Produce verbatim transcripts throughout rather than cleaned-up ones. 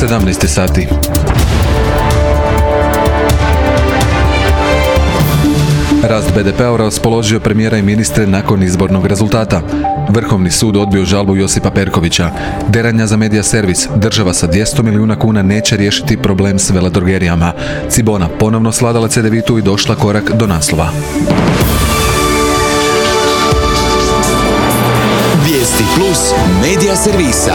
sedamnaest sati. Rast be de pea raspoložio premijera i ministre nakon izbornog rezultata. Vrhovni sud odbio žalbu Josipa Perkovića. Deranja za Media Servis. Država sa dvjesto milijuna kuna neće riješiti problem s veledrogerijama. Cibona ponovno sladala cedevitu i došla korak do naslova. Vijesti plus Media Servisa.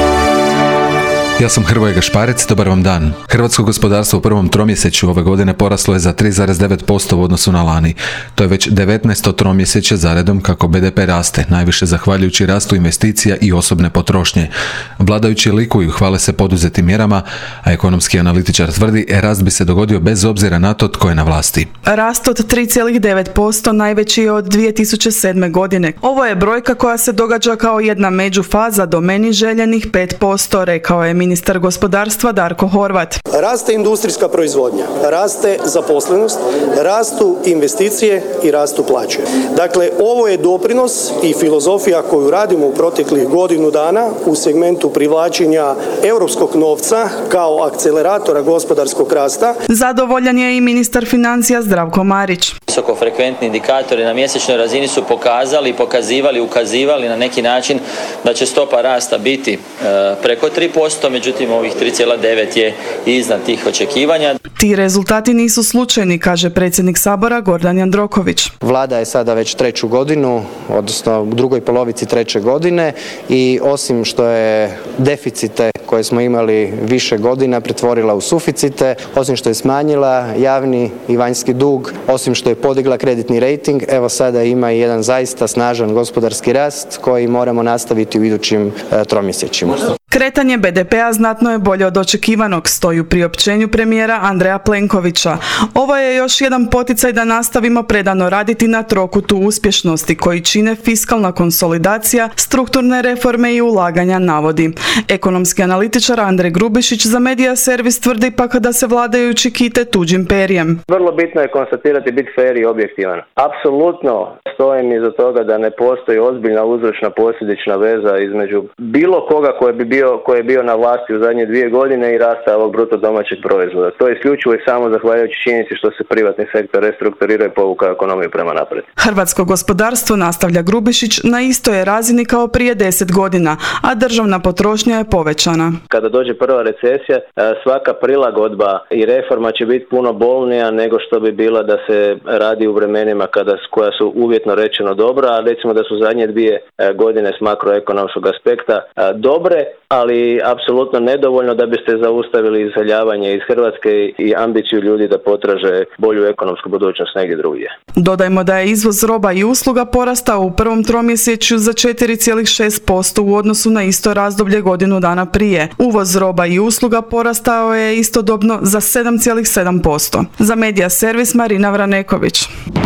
Ja sam Hrvoje Gašparec, dobar vam dan. Hrvatsko gospodarstvo u prvom tromjesečju ove godine poraslo je za tri zarez devet posto u odnosu na lani. To je već devetnaesto tromjesečje zaredom kako be de pe raste, najviše zahvaljujući rastu investicija i osobne potrošnje. Vladajući likuju, hvale se poduzetim mjerama, a ekonomski analitičar tvrdi e rast bi se dogodio bez obzira na to tko je na vlasti. Rast od tri zarez devet posto najveći je od dvije tisuće sedme. godine. Ovo je brojka koja se događa kao jedna međufaza do meni željenih pet posto, rekao je ministar gospodarstva Darko Horvat. Raste industrijska proizvodnja, raste zaposlenost, rastu investicije i rastu plaće. Dakle, ovo je doprinos i filozofija koju radimo u proteklih godinu dana u segmentu privlačenja europskog novca kao akceleratora gospodarskog rasta. Zadovoljan je i ministar financija Zdravko Marić. Visokofrekventni indikatori na mjesečnoj razini su pokazali, pokazivali, ukazivali na neki način da će stopa rasta biti e, preko tri posto, međutim ovih tri zarez devet je iznad tih očekivanja. Ti rezultati nisu slučajni, kaže predsjednik Sabora Gordan Jandroković. Vlada je sada već treću godinu, odnosno u drugoj polovici treće godine i osim što je deficite koje smo imali više godina pretvorila u suficite, osim što je smanjila javni i vanjski dug, osim što je podigla kreditni rejting, evo sada ima i jedan zaista snažan gospodarski rast koji moramo nastaviti u idućim e, tromjesečjima. Kretanje be de pea znatno je bolje od očekivanog, stoji u priopćenju premijera Andreja Plenkovića. Ovo je još jedan poticaj da nastavimo predano raditi na trokutu uspješnosti koji čine fiskalna konsolidacija, strukturne reforme i ulaganja, navodi. Ekonomski analitičar Andrej Grubišić za Media Servis tvrdi pak da se vladajući kite tuđim perjem. Vrlo bitno je konstatirati, biti fair i objektivan. Apsolutno stojim iza toga da ne postoji ozbiljna uzročna posljedična veza između bilo koga koji bi bio koji je bio na vlasti u zadnje dvije godine i rasta ovog bruto domaćeg proizvoda. To je isključivo i samo zahvaljujući činjenici što se privatni sektor restrukturira i povuka ekonomiju prema naprijed. Hrvatsko gospodarstvo, nastavlja Grubišić, na istoj je razini kao prije deset godina, a državna potrošnja je povećana. Kada dođe prva recesija, svaka prilagodba i reforma će biti puno bolnija nego što bi bila da se radi u vremenima kada, koja su uvjetno rečeno dobra, a recimo da su zadnje dvije godine s makroekonomskog aspekta dobre, ali apsolutno nedovoljno da biste zaustavili iseljavanje iz Hrvatske i ambiciju ljudi da potraže bolju ekonomsku budućnost negdje drugdje. Dodajmo da je izvoz roba i usluga porastao u prvom tromjesečju za četiri zarez šest posto u odnosu na isto razdoblje godinu dana prije. Uvoz roba i usluga porastao je istodobno za sedam zarez sedam posto. Za Media Servis Marina Vraneković.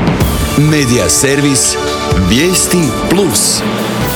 Media Servis. Vijesti plus.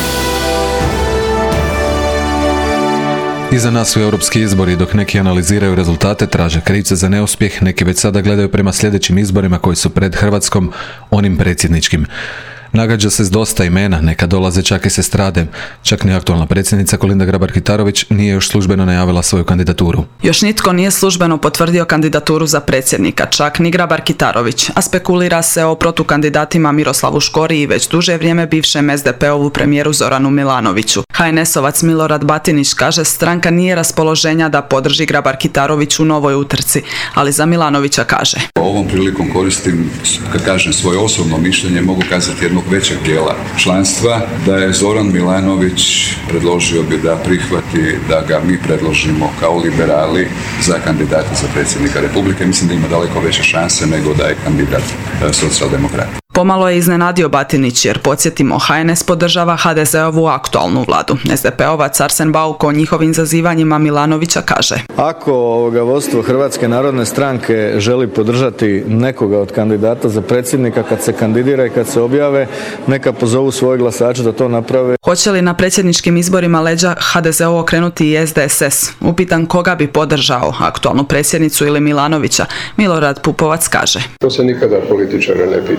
Iza nas su europski izbori, dok neki analiziraju rezultate, traže krivce za neuspjeh, neki već sada gledaju prema sljedećim izborima koji su pred Hrvatskom, onim predsjedničkim. Nagađa se s dosta imena, neka dolaze čak i s estrade. Čak ni aktualna predsjednica Kolinda Grabar-Kitarović nije još službeno najavila svoju kandidaturu. Još nitko nije službeno potvrdio kandidaturu za predsjednika, čak ni Grabar-Kitarović, a spekulira se o protukandidatima Miroslavu Škori i već duže vrijeme bivšem es de pe-ovu premijeru Zoranu Milanoviću. ha en es-ovac Milorad Batinić kaže stranka nije raspoloženja da podrži Grabar-Kitarović u novoj utrci, ali za Milanovića kaže: Ovom prilikom koristim, kad kažem svoje osobno mišljenje, mogu kazati jednog većeg dijela članstva, da je Zoran Milanović, predložio bi da prihvati da ga mi predložimo kao liberali za kandidata za predsjednika Republike. Mislim da ima daleko veće šanse nego da je kandidat socijaldemokrata. Pomalo je iznenadio Batinić jer, podsjetimo, ha en es podržava ha de ze-ovu aktualnu vladu. es de pe-ovac Arsen Bauk o njihovim zazivanjima Milanovića kaže: Ako ovoga vodstvo Hrvatske narodne stranke želi podržati nekoga od kandidata za predsjednika kad se kandidira i kad se objave, neka pozovu svoje glasače da to naprave. Hoće li na predsjedničkim izborima leđa ha de ze-u okrenuti i es de es es? Upitan koga bi podržao, aktualnu predsjednicu ili Milanovića, Milorad Pupovac kaže: To se nikada političara ne pita. Pa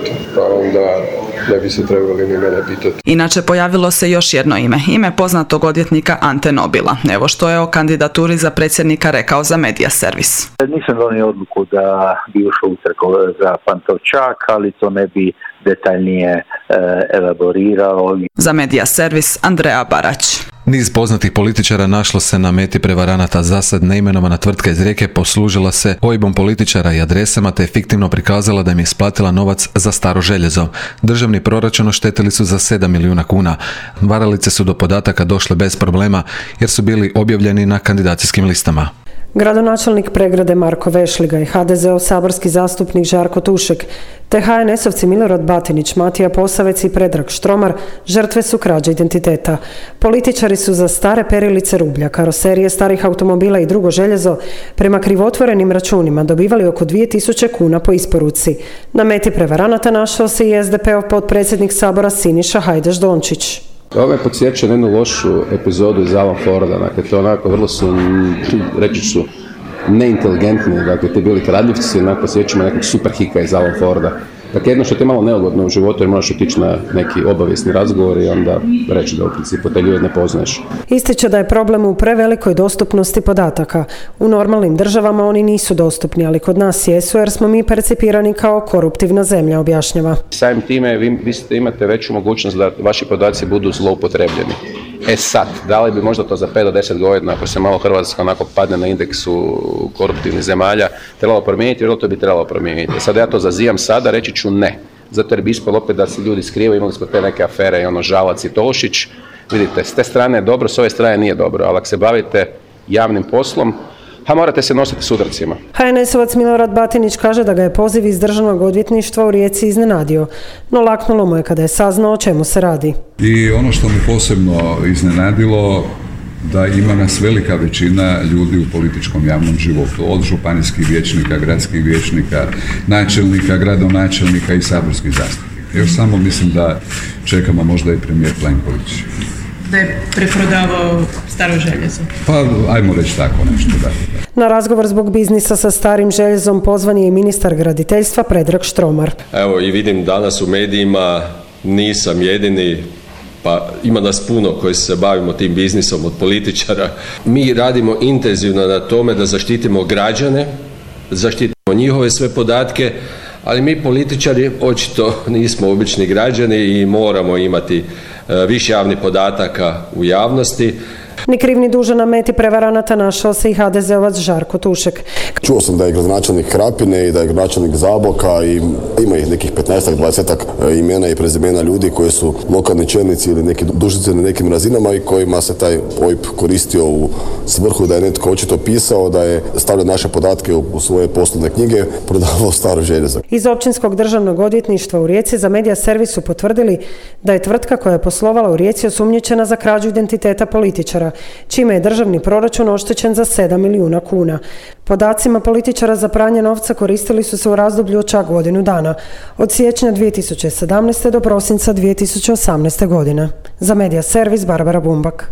onda ne bi se trebali ni mene pitati. Inače, pojavilo se još jedno ime, ime poznatog odvjetnika Ante Nobila. Evo što je o kandidaturi za predsjednika rekao za Media Servis. Nisam donio odluku da bi ušao u crkvu za Pantovčak, ali to ne bi detaljnije e, elaborirao. Za Media Servis Andreja Barać. Niz poznatih političara našlo se na meti prevaranata. Zasad neimenovana tvrtka iz Rijeke poslužila se O I B-om političara i adresama te je fiktivno prikazala da im je isplatila novac za staro željezo. Državni proračun oštetili su za sedam milijuna kuna. Varalice su do podataka došle bez problema jer su bili objavljeni na kandidacijskim listama. Gradonačelnik Pregrade Marko Vešliga i ha de ze ov saborski zastupnik Žarko Tušek, te ha en esovci Milorad Batinić, Matija Posavec i Predrag Štromar žrtve su krađe identiteta. Političari su za stare perilice rublja, karoserije starih automobila i drugo željezo prema krivotvorenim računima dobivali oko dvije tisuće kuna po isporuci. Na meti prevaranata našao se i es de pe ov potpredsjednik Sabora Siniša Hajdaš Dončić. Ovo me podsjeća na jednu lošu epizodu iz Alan Forda, dakle to onako vrlo su, reći su, neinteligentni, dakle te bili kradljivci, onako podsjećamo nekog superhika iz Alan Forda. Dakle, jedno što ti je malo neugodno u životu jer možeš otići na neki obavijesni razgovor i onda reći da u principu te ljude ne poznaješ. Ističe da je problem u prevelikoj dostupnosti podataka. U normalnim državama oni nisu dostupni, ali kod nas jesu jer smo mi percipirani kao koruptivna zemlja, objašnjava. Samim time vi, vi imate veću mogućnost da vaši podaci budu zloupotrebljeni. E sad, da li bi možda to za pet do deset godina, ako se malo Hrvatska onako padne na indeksu koruptivnih zemalja, trebalo promijeniti, jer to bi trebalo promijeniti. Sad ja to zazijam sada, reći ću ne. Zato jer bi ispalo opet da se ljudi skrivaju, imali smo te neke afere i ono Žalac i Tošić. Vidite, s te strane je dobro, s ove strane nije dobro, ali ako se bavite javnim poslom, a morate se nositi s udarcima. ha en esovac Milorad Batinić kaže da ga je poziv iz Državnog odvjetništva u Rijeci iznenadio, no laknulo mu je kada je saznao o čemu se radi. I ono što me posebno iznenadilo, da ima nas velika većina ljudi u političkom javnom životu, od županijskih vijećnika, gradskih vijećnika, načelnika, gradonačelnika i saborskih zastupnika. Još samo mislim da čekamo možda i premijer Plenković. Da je preprodavao staro željezo. Pa, ajmo reći tako nešto, da. Na razgovor zbog biznisa sa starim željezom pozvan je i ministar graditeljstva Predrag Štromar. Evo i vidim danas u medijima, nisam jedini, pa ima nas puno koji se bavimo tim biznisom od političara. Mi radimo intenzivno na tome da zaštitimo građane, zaštitimo njihove sve podatke, ali mi političari očito nismo obični građani i moramo imati više javnih podataka u javnosti. Ni kriv ni dužan na meti prevaranata našao se i ha de ze ovac Žarko Tušek. Čuo sam da je gradonačelnik Krapine i da je gradonačelnik Zaboka i ima ih nekih petnaestak, dvadesetak imena i prezimena ljudi koji su lokalni čelnici ili neki dužnici na nekim razinama i kojima se taj O I B koristio u svrhu da je netko očito pisao, da je stavljao naše podatke u svoje poslovne knjige, prodavao staro željezo. Iz Općinskog državnog odvjetništva u Rijeci za Media Servis su potvrdili da je tvrtka koja je poslovala u Rijeci osumnjičena za krađu identiteta političara, čime je državni proračun oštećen za sedam milijuna kuna. Podacima političara za pranje novca koristili su se u razdoblju od čak godinu dana, od siječnja dvije tisuće sedamnaeste. do prosinca dvije tisuće osamnaeste. godine. Za Media Servis Barbara Bumbak.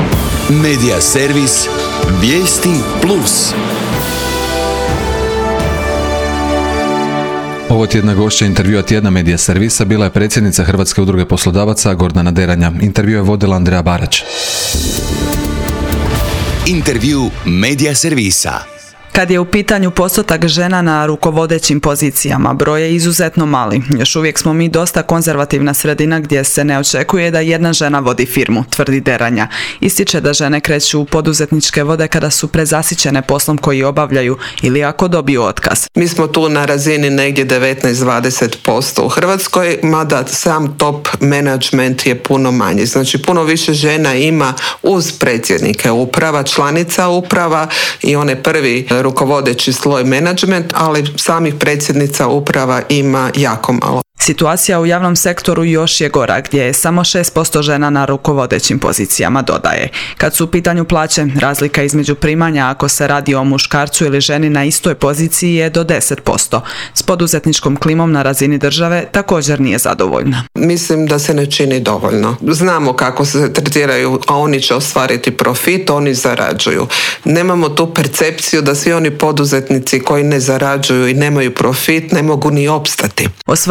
Media Servis Vijesti plus. Ovo tjedna gošća intervjua tjedna Media Servisa bila je predsjednica Hrvatske udruge poslodavaca Gordana Deranja. Intervju je vodila Andreja Barać. Intervju Media Servisa. Kad je u pitanju postotak žena na rukovodećim pozicijama, broj je izuzetno mali. Još uvijek smo mi dosta konzervativna sredina gdje se ne očekuje da jedna žena vodi firmu, tvrdi Deranja. Ističe da žene kreću u poduzetničke vode kada su prezasićene poslom koji obavljaju ili ako dobiju otkaz. Mi smo tu na razini negdje devetnaest do dvadeset posto u Hrvatskoj, mada sam top management je puno manji. Znači puno više žena ima uz predsjednike uprava, članica uprava i one prvi rukovodeći sloj menadžment, ali samih predsjednica uprava ima jako malo. Situacija u javnom sektoru još je gora, gdje je samo šest posto žena na rukovodećim pozicijama, dodaje. Kad su u pitanju plaće, razlika između primanja ako se radi o muškarcu ili ženi na istoj poziciji je do deset posto. S poduzetničkom klimom na razini države također nije zadovoljna. Mislim da se ne čini dovoljno. Znamo kako se tretiraju, a oni će ostvariti profit, oni zarađuju. Nemamo tu percepciju da svi oni poduzetnici koji ne zarađuju i nemaju profit ne mogu ni opstati. Osvrnula se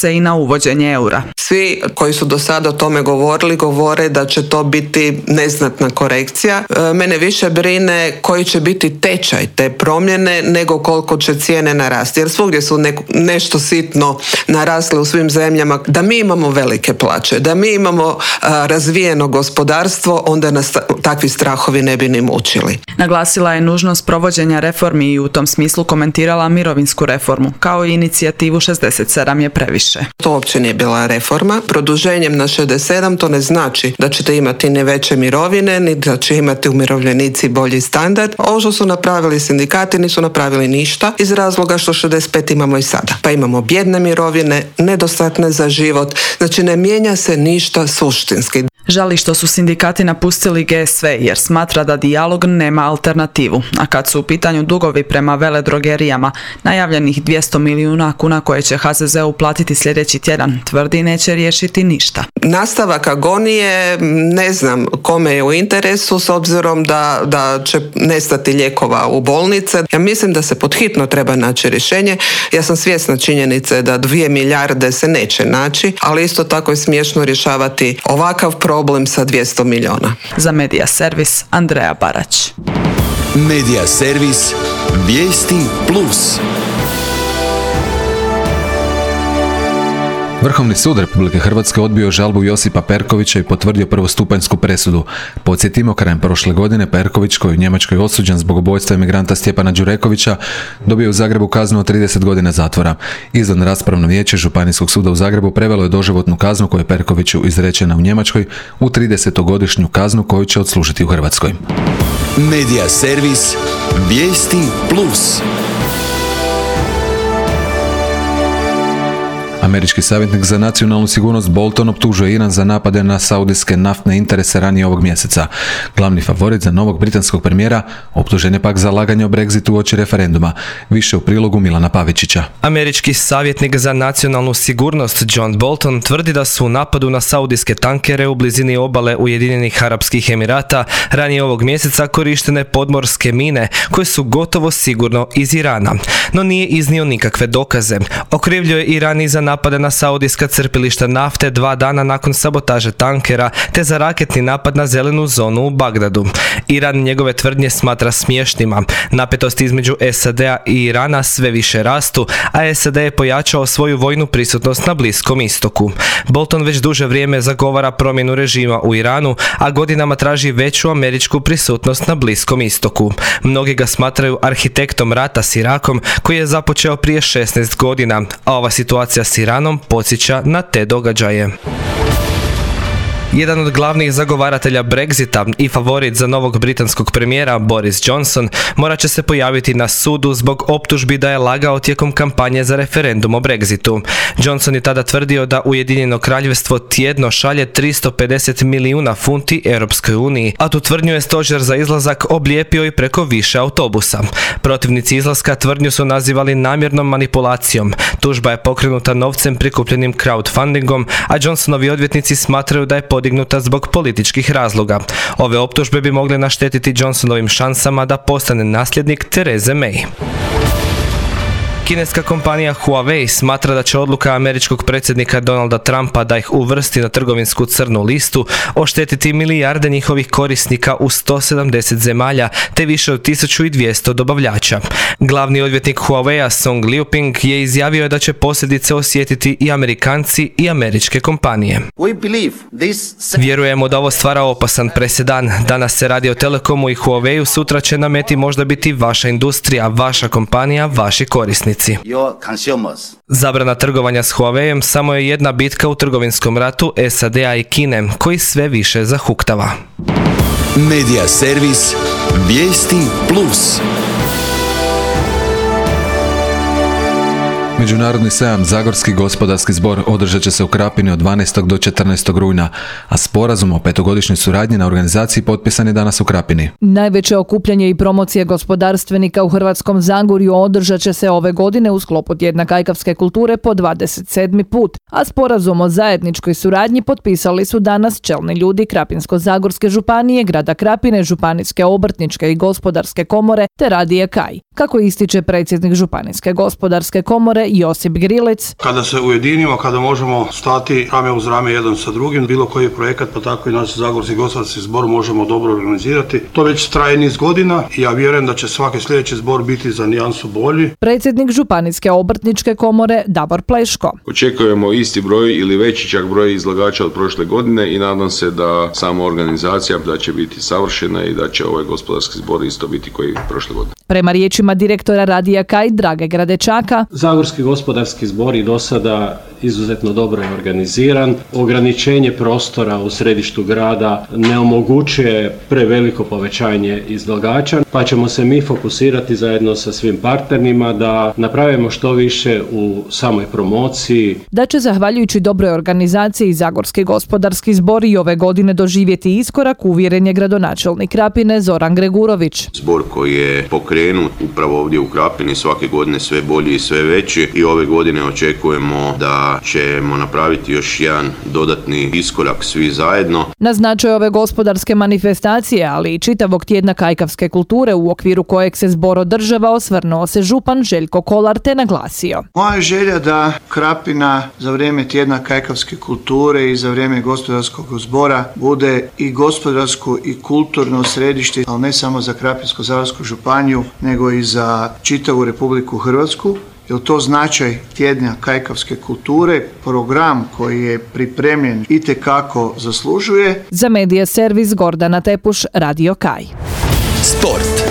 se i na uvođenje eura. Svi koji su do sada o tome govorili, govore da će to biti neznatna korekcija. E, mene više brine koji će biti tečaj te promjene nego koliko će cijene narasti. Jer svugdje su neko, nešto sitno narasle u svim zemljama. Da mi imamo velike plaće, da mi imamo a, razvijeno gospodarstvo, onda nas takvi strahovi ne bi ni mučili. Naglasila je nužnost provođenja reformi i u tom smislu komentirala mirovinsku reformu, kao i inicijativu šezdeset sedam je previše. To uopće nije bila reforma. Produženjem na šezdeset sedam to ne znači da ćete imati ni veće mirovine, ni da će imati umirovljenici bolji standard. Ovo što su napravili sindikati nisu napravili ništa iz razloga što šezdeset pet imamo i sada. Pa imamo bijedne mirovine, nedostatne za život, znači ne mijenja se ništa suštinski. Žali što su sindikati napustili G S V jer smatra da dijalog nema alternativu, a kad su u pitanju dugovi prema veledrogerijama, najavljenih dvjesto milijuna kuna koje će H Z Z uplatiti sljedeći tjedan, tvrdi neće riješiti ništa. Nastavak agonije ne znam kome je u interesu s obzirom da, da će nestati lijekova u bolnice. Ja mislim da se podhitno treba naći rješenje. Ja sam svjesna činjenice da dvije milijarde se neće naći, ali isto tako je smiješno rješavati ovakav problem problem sa dvjesto milijuna. Za Medija Servis, Andreja Barać. Medija Servis, vijesti plus. Vrhovni sud Republike Hrvatske odbio žalbu Josipa Perkovića i potvrdio prvostupanjsku presudu. Podsjetimo, krajem prošle godine Perković, koji je u Njemačkoj osuđen zbog ubojstva emigranta Stjepana Đurekovića, dobio u Zagrebu kaznu od trideset godina zatvora. Izvan raspravno vijeće Županijskog suda u Zagrebu prevelo je doživotnu kaznu koja je Perkoviću izrečena u Njemačkoj u tridesetogodišnju kaznu koju će odslužiti u Hrvatskoj. Medija Servis, vijesti plus. Američki savjetnik za nacionalnu sigurnost Bolton optužuje Iran za napade na saudijske naftne interese ranije ovog mjeseca. Glavni favorit za novog britanskog premijera optužen je pak za laganje o Brexitu uoči referenduma. Više u prilogu Milana Pavičića. Američki savjetnik za nacionalnu sigurnost John Bolton tvrdi da su u napadu na saudijske tankere u blizini obale Ujedinjenih Arapskih Emirata ranije ovog mjeseca korištene podmorske mine koje su gotovo sigurno iz Irana. No nije iznio nikakve dokaze. Okrivljuje Iran i za napade na saudijska crpilišta nafte dva dana nakon sabotaže tankera te za raketni napad na zelenu zonu u Bagdadu. Iran njegove tvrdnje smatra smiješnima. Napetosti između S A D-a i Irana sve više rastu, a S A D je pojačao svoju vojnu prisutnost na Bliskom istoku. Bolton već duže vrijeme zagovara promjenu režima u Iranu, a godinama traži veću američku prisutnost na Bliskom istoku. Mnogi ga smatraju arhitektom rata s Irakom koji je započeo prije šesnaest godina, a ova situacija s Iranom podsjeća na te događaje. Jedan od glavnih zagovaratelja Brexita i favorit za novog britanskog premijera Boris Johnson morat će se pojaviti na sudu zbog optužbi da je lagao tijekom kampanje za referendum o Brexitu. Johnson je tada tvrdio da Ujedinjeno Kraljevstvo tjedno šalje tristo pedeset milijuna funti Europskoj uniji, a tu tvrdnju je stožer za izlazak oblijepio i preko više autobusa. Protivnici izlaska tvrdnju su nazivali namjernom manipulacijom. Tužba je pokrenuta novcem prikupljenim crowdfundingom, a Johnsonovi odvjetnici smatraju da je podignuta zbog političkih razloga. Ove optužbe bi mogle naštetiti Johnsonovim šansama da postane nasljednik Therese May. Kineska kompanija Huawei smatra da će odluka američkog predsjednika Donalda Trumpa da ih uvrsti na trgovinsku crnu listu oštetiti milijarde njihovih korisnika u sto sedamdeset zemalja te više od tisuću dvjesto dobavljača. Glavni odvjetnik Huawei-a Song Liuping je izjavio da će posljedice osjetiti i Amerikanci i američke kompanije. Vjerujemo da ovo stvara opasan presedan. Danas se radi o Telekomu i Huawei-u, sutra će na meti možda biti vaša industrija, vaša kompanija, vaši korisnici. Zabrana trgovanja s Huawei-em samo je jedna bitka u trgovinskom ratu S A D-a i Kine, koji sve više zahuktava. Medija Servis, vijesti plus. Međunarodni sajam Zagorski gospodarski zbor održat će se u Krapini od dvanaestog do četrnaestog rujna, a sporazum o petogodišnjoj suradnji na organizaciji potpisan je danas u Krapini. Najveće okupljanje i promocije gospodarstvenika u Hrvatskom Zagorju održat će se ove godine u sklopu tjedna kajkavske kulture po dvadeset sedmi put, a sporazum o zajedničkoj suradnji potpisali su danas čelni ljudi Krapinsko-zagorske županije, grada Krapine, Županijske obrtničke i gospodarske komore te Radije Kaj. Kako ističe predsjednik Županijske gospodarske komore kulture Josip Grilec. Kada se ujedinimo, kada možemo stati rame uz rame jedan sa drugim, bilo koji projekat, pa tako i naš Zagorski gospodarski zbor možemo dobro organizirati. To već traje niz godina i ja vjerujem da će svaki sljedeći zbor biti za nijansu bolji. Predsjednik Županijske obrtničke komore Davor Pleško. Očekujemo isti broj ili veći čak broj izlagača od prošle godine i nadam se da sama organizacija da će biti savršena i da će ovaj gospodarski zbor isto biti koji i prošle godine. Prema riječima direktora Radija Kaj Drage Gradečaka, Zagorski gospodarski zbor i do sada izuzetno dobro je organiziran. Ograničenje prostora u središtu grada ne omogućuje preveliko povećanje izlagača, pa ćemo se mi fokusirati zajedno sa svim partnerima da napravimo što više u samoj promociji. Da će zahvaljujući dobroj organizaciji Zagorski gospodarski zbor i ove godine doživjeti iskorak, uvjeren je gradonačelnik Krapine Zoran Gregurović. Zbor koji je pokrenut upravo ovdje u Krapini svake godine sve bolji i sve veći i ove godine očekujemo da ćemo napraviti još jedan dodatni iskorak svi zajedno. Na značaj ove gospodarske manifestacije, ali i čitavog tjedna kajkavske kulture u okviru kojeg se zbor održava, osvrnuo se župan Željko Kolar te naglasio. Moja želja da Krapina za vrijeme tjedna kajkavske kulture i za vrijeme gospodarskog zbora bude i gospodarsko i kulturno središte, ali ne samo za Krapinsko-zagorsku županiju, nego i za čitavu Republiku Hrvatsku. Jer to značaj tjedna kajkavske kulture, program koji je pripremljen itekako zaslužuje. Za medija servis Gordana Tepuš, Radio Kaj. Sport.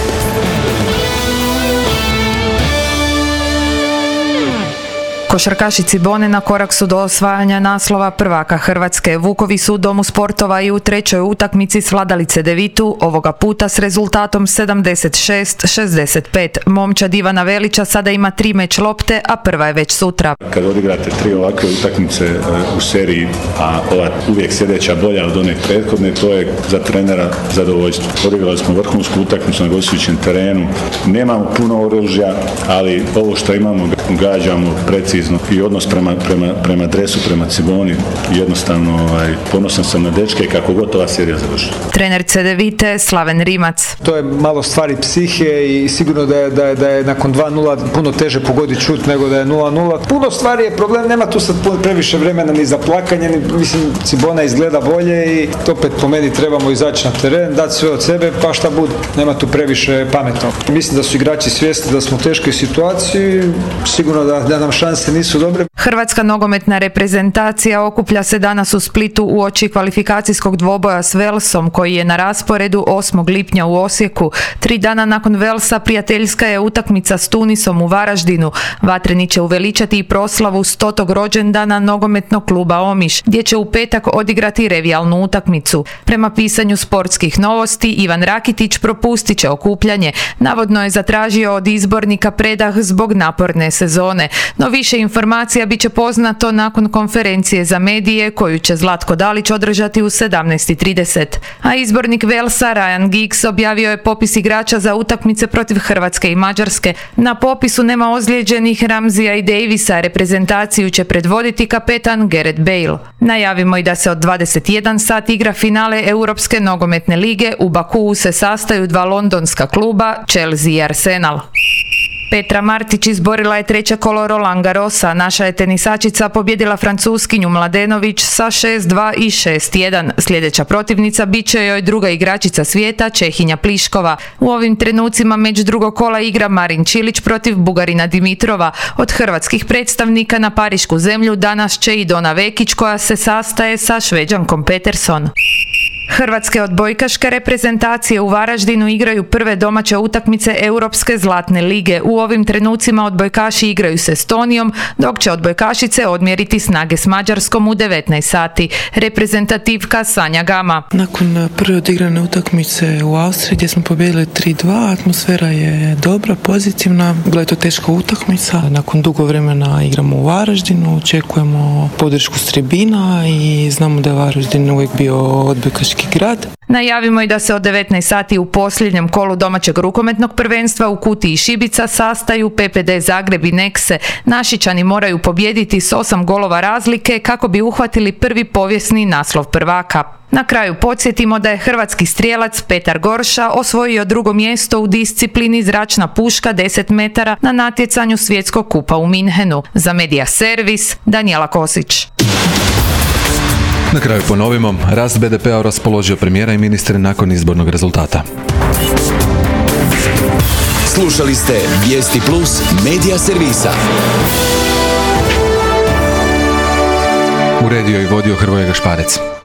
Košarkaši Cibone na korak su do osvajanja naslova prvaka Hrvatske. Vukovi su u Domu sportova i u trećoj utakmici svladali Cedevitu, ovoga puta s rezultatom sedamdeset šest šezdeset pet. Momčad Ivana Velića sada ima tri meč lopte, a prva je već sutra. Kad odigrate tri ovakve utakmice u seriji, a ova uvijek sljedeća bolja od one prethodne, to je za trenera zadovoljstvo. Odigrali smo vrhunsku utakmicu na gostujućem terenu. Nemamo puno oružja, ali ovo što imamo gađamo precizno i odnos prema, prema, prema dresu, prema Ciboni, jednostavno ovaj, ponosan sam na dečke kako god ova serija završi. Trener Cedevite Slaven Rimac. To je malo stvari psihe i sigurno da je, da je, da je nakon dva nula puno teže pogoditi šut nego da je nula nula. Puno stvari je problem, nema tu sad previše vremena ni za plakanje, ni, mislim Cibona izgleda bolje i opet po meni trebamo izaći na teren, dati sve od sebe pa šta bude, nema tu previše pametno. Mislim da su igrači svjesni da smo u teškoj situaciji, sigurno da, da nam šanse nisu dobre. Hrvatska nogometna reprezentacija okuplja se danas u Splitu uoči kvalifikacijskog dvoboja s Velsom koji je na rasporedu osmog lipnja u Osijeku. Tri dana nakon Velsa prijateljska je utakmica s Tunisom u Varaždinu. Vatreni će uveličati i proslavu stotog rođendana nogometnog kluba Omiš, gdje će u petak odigrati revijalnu utakmicu. Prema pisanju sportskih novosti, Ivan Rakitić propustit će okupljanje. Navodno je zatražio od izbornika predah zbog naporne sezone. No više informacija bit će poznato nakon konferencije za medije koju će Zlatko Dalić održati u sedamnaest i trideset. A izbornik Velsa Ryan Giggs objavio je popis igrača za utakmice protiv Hrvatske i Mađarske. Na popisu nema ozlijeđenih Ramzija i Davisa, reprezentaciju će predvoditi kapetan Gareth Bale. Najavimo i da se od dvadeset jedan sat igra finale Europske nogometne lige. U Bakuu se sastaju dva londonska kluba, Chelsea i Arsenal. Petra Martić izborila je treće kolo Roland Garrosa. Naša je tenisačica pobjedila Francuskinju Mladenović sa šest dva i šest jedan. Sljedeća protivnica bit će joj druga igračica svijeta, Čehinja Pliškova. U ovim trenucima među drugog kola igra Marin Čilić protiv Bugarina Dimitrova. Od hrvatskih predstavnika na parišku zemlju danas će i Dona Vekić koja se sastaje sa Šveđankom Peterson. Hrvatske odbojkaške reprezentacije u Varaždinu igraju prve domaće utakmice Europske zlatne lige. U ovim trenucima odbojkaši igraju s Estonijom, dok će odbojkašice odmjeriti snage s Mađarskom u devetnaest sati. Reprezentativka Sanja Gama. Nakon prve odigrane utakmice u Austriji gdje smo pobijedili tri dva, atmosfera je dobra, pozitivna. Bila je to teška utakmica. Nakon dugo vremena igramo u Varaždinu, očekujemo podršku s tribina i znamo da je Varaždin uvijek bio odbojkaški grad. Najavimo i da se od devetnaest sati u posljednjem kolu domaćeg rukometnog prvenstva u Kutiji Šibica sastaju P P D Zagreb i Nekse. Našičani moraju pobijediti s osam golova razlike kako bi uhvatili prvi povijesni naslov prvaka. Na kraju podsjetimo da je hrvatski strijelac Petar Gorša osvojio drugo mjesto u disciplini zračna puška deset metara na natjecanju Svjetskog kupa u Minhenu. Za Medija Servis, Danijela Kosić. Na kraju ponovimo, rast B D P-a raspoložio premijera i ministre nakon izbornog rezultata. Slušali ste Vijesti Plus Medija Servisa. Uredio i vodio Hrvoje Gašparec.